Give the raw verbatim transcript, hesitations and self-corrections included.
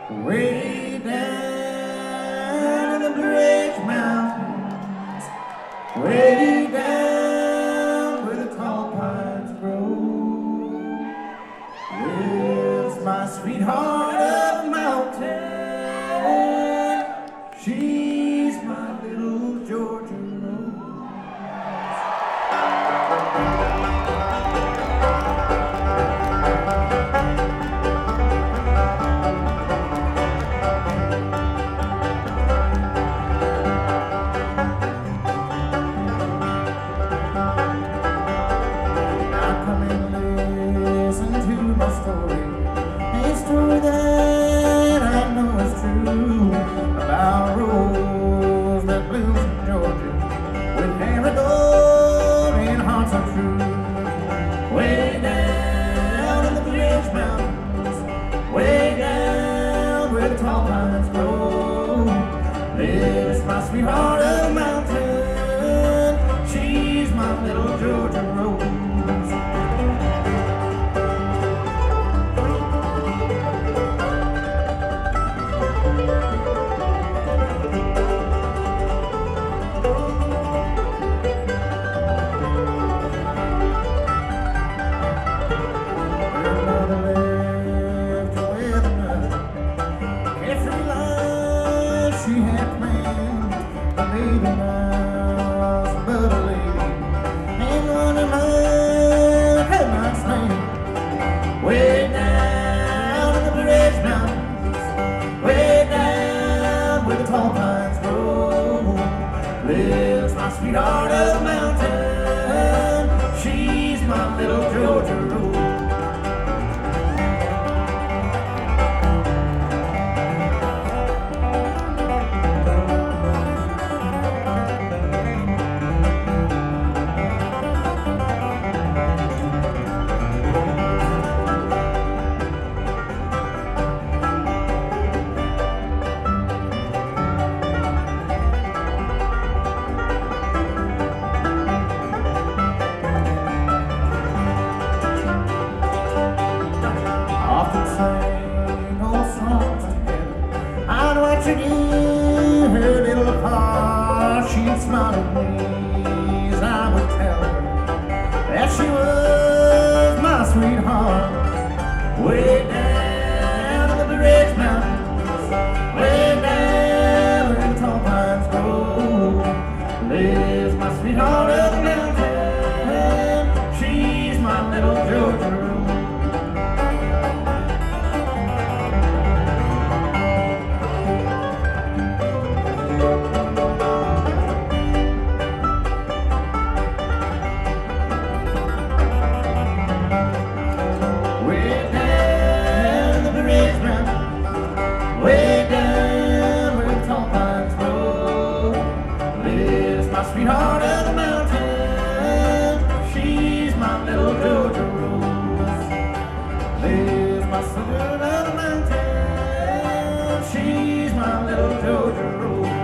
Way down in the Bridge Mountains, way down where the tall pines grow, lives my sweetheart of the mountain. She's my little Georgia Rose. A story that I know is true about a rose that blooms in Georgia with hair of gold and hearts so true. Way down in the Bridge Mountains, way down where the tall pines grow, lives my sweetheart of the mountain. She's my little Georgia Rose. She had planned a baby mouse, but a lady ain't gonna love her not stand. Way down in the Bridge Mountains, way down where the tall pines grow, lives my sweetheart of the mountain. She's my little Georgia Rose. Her little paw, she'd smile at me as I would tell her that she was my sweetheart. Way down in the Bridge Mountains, way down where the tall pines grow, lives my sweetheart of the mountain. She's my little Georgia Rose. Way down where the tall pines grow, lives my sweetheart of the mountain. She's my little Georgia Rose. Lives my sweetheart of the mountain. She's my little Georgia Rose.